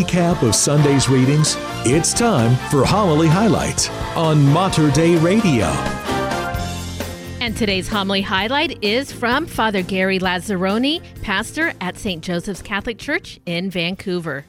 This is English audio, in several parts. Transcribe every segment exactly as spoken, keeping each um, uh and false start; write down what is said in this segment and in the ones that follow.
recap of Sunday's readings, it's time for Homily Highlights on Mater Dei Radio. And today's homily highlight is from Father Gary Lazzaroni, pastor at Saint Joseph's Catholic Church in Vancouver.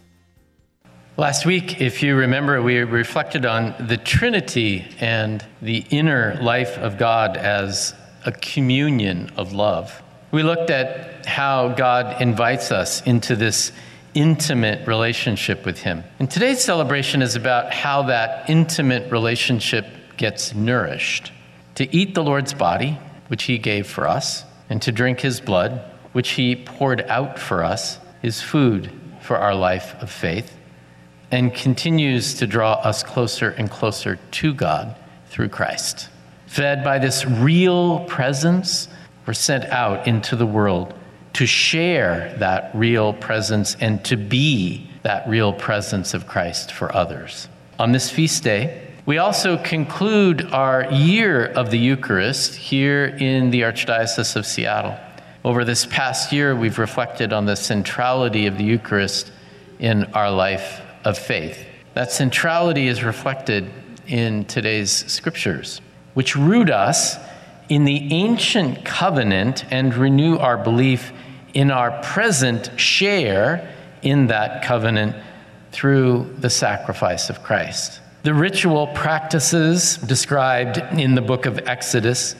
Last week, if you remember, we reflected on the Trinity and the inner life of God as a communion of love. We looked at how God invites us into this intimate relationship with Him. And today's celebration is about how that intimate relationship gets nourished. To eat the Lord's body, which He gave for us, and to drink His blood, which He poured out for us, is food for our life of faith, and continues to draw us closer and closer to God through Christ. Fed by this real presence, we're sent out into the world to share that real presence and to be that real presence of Christ for others. On this feast day, we also conclude our year of the Eucharist here in the Archdiocese of Seattle. Over this past year, we've reflected on the centrality of the Eucharist in our life of faith. That centrality is reflected in today's scriptures, which root us in the ancient covenant and renew our belief in our present share in that covenant through the sacrifice of Christ. The ritual practices described in the book of Exodus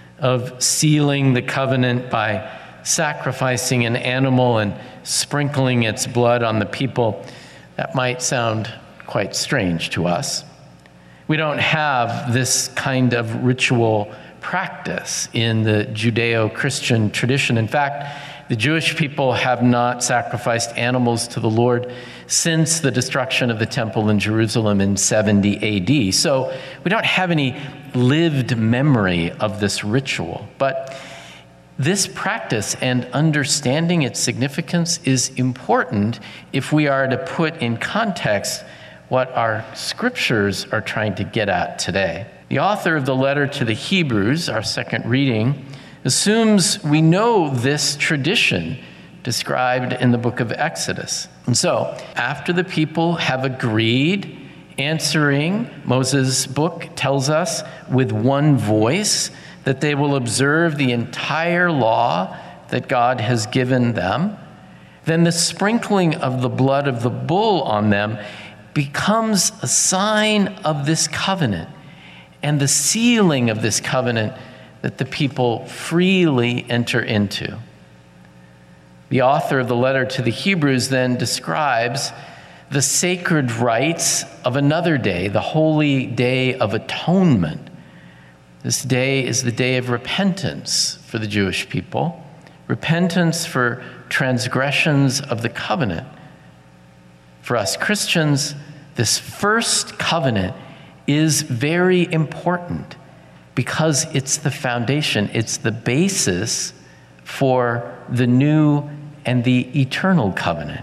of sealing the covenant by sacrificing an animal and sprinkling its blood on the people, that might sound quite strange to us. We don't have this kind of ritual practice in the Judeo-Christian tradition. In fact, the Jewish people have not sacrificed animals to the Lord since the destruction of the temple in Jerusalem in seventy A D. So we don't have any lived memory of this ritual. But this practice and understanding its significance is important if we are to put in context what our scriptures are trying to get at today. The author of the letter to the Hebrews, our second reading, assumes we know this tradition described in the book of Exodus. And so, after the people have agreed, answering, Moses' book tells us, with one voice, that they will observe the entire law that God has given them, then the sprinkling of the blood of the bull on them becomes a sign of this covenant and the sealing of this covenant that the people freely enter into. The author of the letter to the Hebrews then describes the sacred rites of another day, the holy day of atonement. This day is the day of repentance for the Jewish people, repentance for transgressions of the covenant. For us Christians, this first covenant is very important because it's the foundation, it's the basis for the new and the eternal covenant.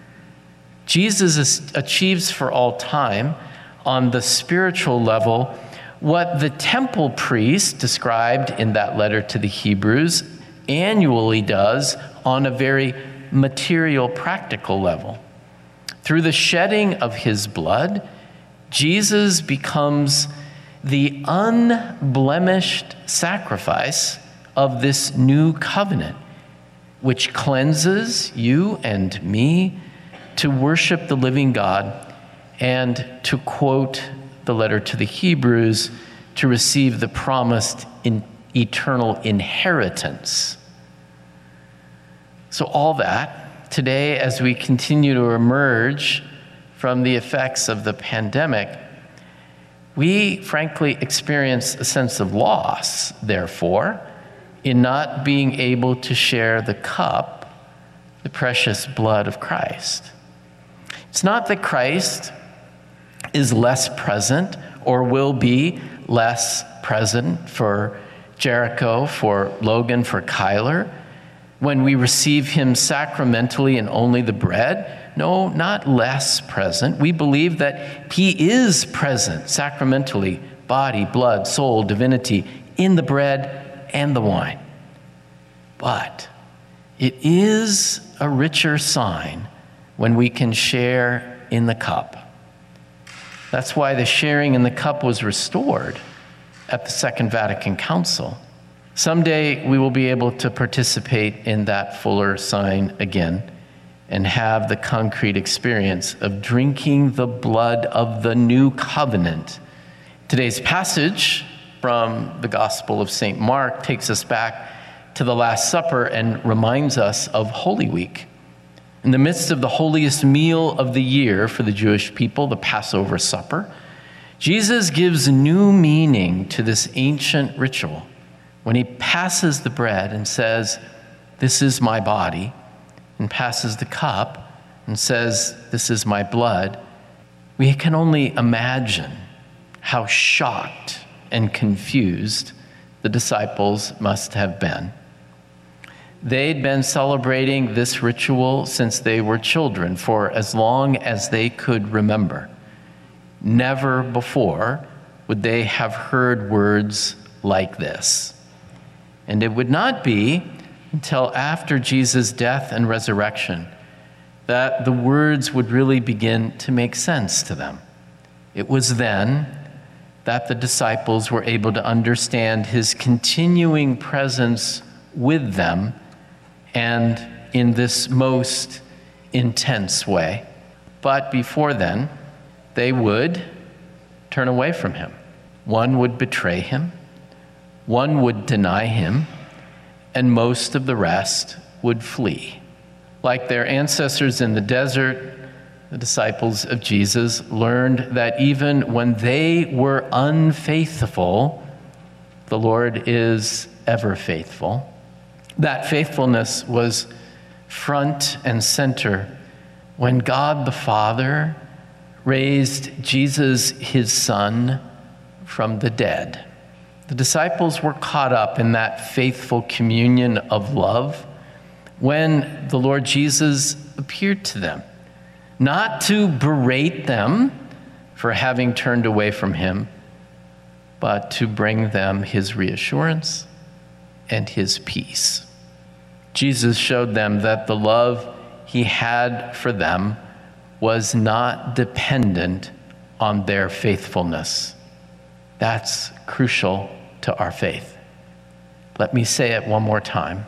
Jesus achieves for all time on the spiritual level what the temple priest described in that letter to the Hebrews annually does on a very material, practical level. Through the shedding of his blood, Jesus becomes the unblemished sacrifice of this new covenant, which cleanses you and me to worship the living God and, to quote the letter to the Hebrews, to receive the promised in eternal inheritance. So all that, today as we continue to emerge from the effects of the pandemic, we frankly experience a sense of loss, therefore, in not being able to share the cup, the precious blood of Christ. It's not that Christ is less present or will be less present for Jericho, for Logan, for Kyler, when we receive him sacramentally and only the bread. No, not less present. We believe that he is present sacramentally, body, blood, soul, divinity, in the bread and the wine. But it is a richer sign when we can share in the cup. That's why the sharing in the cup was restored at the Second Vatican Council. Someday we will be able to participate in that fuller sign again and have the concrete experience of drinking the blood of the new covenant. Today's passage from the Gospel of Saint Mark takes us back to the Last Supper and reminds us of Holy Week. In the midst of the holiest meal of the year for the Jewish people, the Passover supper, Jesus gives new meaning to this ancient ritual when he passes the bread and says, "This is my body," and passes the cup and says, "This is my blood." We can only imagine how shocked and confused the disciples must have been. They'd been celebrating this ritual since they were children, for as long as they could remember. Never before would they have heard words like this. And it would not be until after Jesus' death and resurrection that the words would really begin to make sense to them. It was then that the disciples were able to understand his continuing presence with them, and in this most intense way. But before then, they would turn away from him. One would betray him, one would deny him, and most of the rest would flee. Like their ancestors in the desert, the disciples of Jesus learned that even when they were unfaithful, the Lord is ever faithful. That faithfulness was front and center when God the Father raised Jesus, his Son, from the dead. The disciples were caught up in that faithful communion of love when the Lord Jesus appeared to them, not to berate them for having turned away from him, but to bring them his reassurance and his peace. Jesus showed them that the love he had for them was not dependent on their faithfulness. That's crucial to our faith. Let me say it one more time.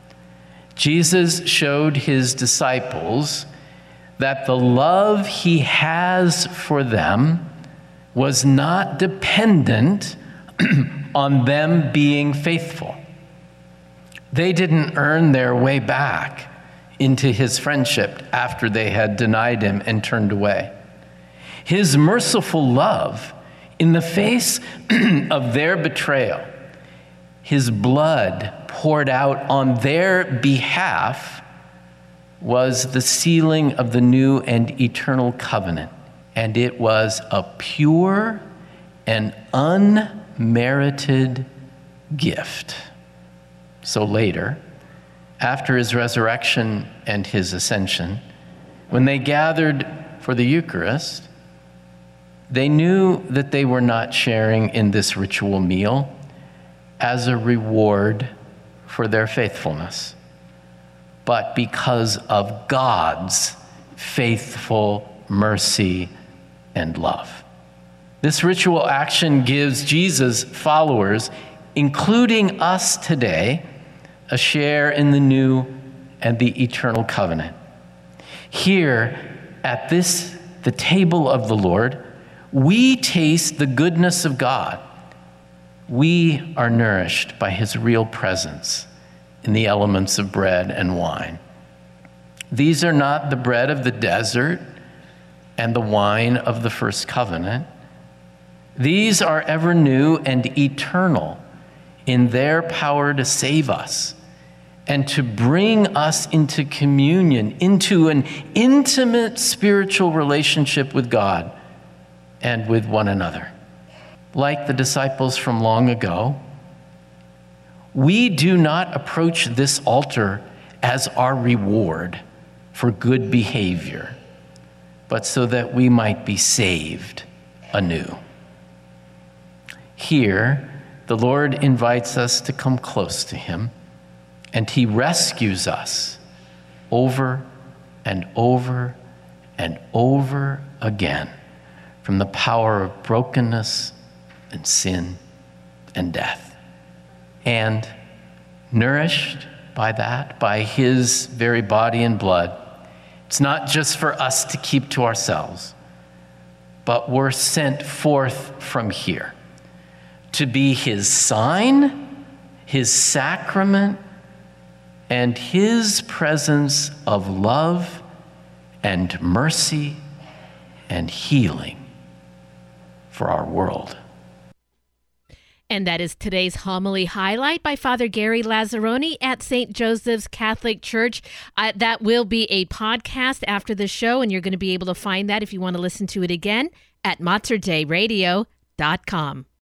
Jesus showed his disciples that the love he has for them was not dependent on them being faithful. They didn't earn their way back into his friendship after they had denied him and turned away. His merciful love in the face of their betrayal, his blood poured out on their behalf, was the sealing of the new and eternal covenant. And it was a pure and unmerited gift. So later, after his resurrection and his ascension, when they gathered for the Eucharist, they knew that they were not sharing in this ritual meal as a reward for their faithfulness, but because of God's faithful mercy and love. This ritual action gives Jesus' followers, including us today, a share in the new and the eternal covenant. Here, at this, the table of the Lord, we taste the goodness of God. We are nourished by his real presence in the elements of bread and wine. These are not the bread of the desert and the wine of the first covenant. These are ever new and eternal in their power to save us and to bring us into communion, into an intimate spiritual relationship with God and with one another. Like the disciples from long ago, we do not approach this altar as our reward for good behavior, but so that we might be saved anew. Here, the Lord invites us to come close to him, and he rescues us over and over and over again from the power of brokenness and sin and death. And nourished by that, by his very body and blood, it's not just for us to keep to ourselves, but we're sent forth from here to be his sign, his sacrament, and his presence of love and mercy and healing for our world. And that is today's homily highlight by Father Gary Lazzaroni at Saint Joseph's Catholic Church. Uh, that will be a podcast after the show, and you're going to be able to find that if you want to listen to it again at mater dei radio dot com.